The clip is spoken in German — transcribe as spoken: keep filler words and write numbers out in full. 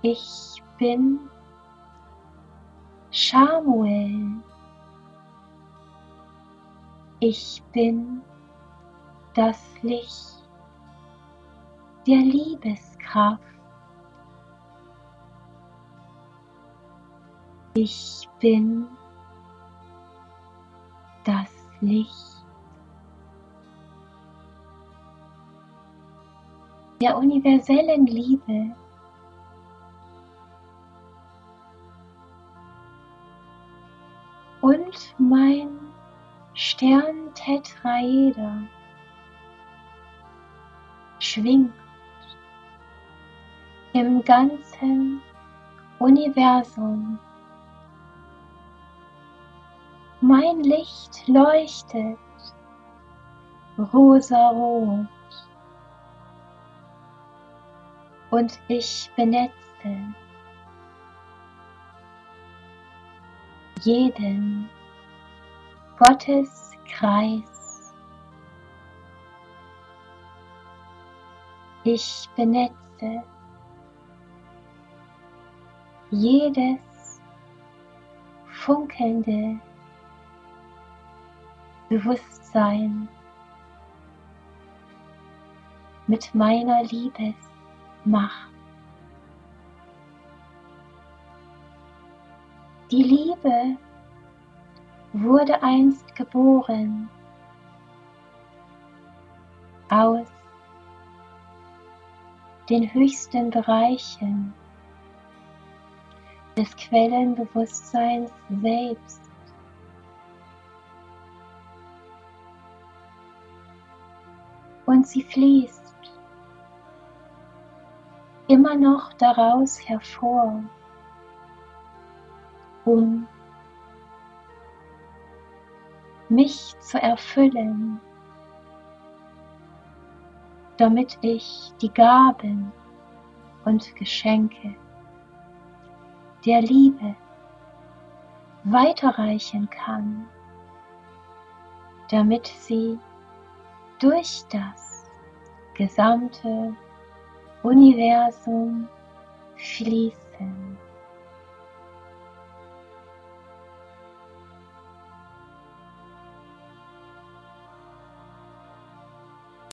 Ich bin Schamuel. Ich bin das Licht der Liebeskraft. Ich bin das Licht der universellen Liebe. Und mein Stern-Tetraeder schwingt im ganzen Universum. Mein Licht leuchtet rosarot und ich benetze jeden Gotteskreis. Ich benetze jedes funkelnde Bewusstsein mit meiner Liebesmacht. Die Liebe wurde einst geboren aus den höchsten Bereichen des Quellenbewusstseins selbst. Und sie fließt immer noch daraus hervor, um mich zu erfüllen, damit ich die Gaben und Geschenke der Liebe weiterreichen kann, damit sie durch das gesamte Universum fließen.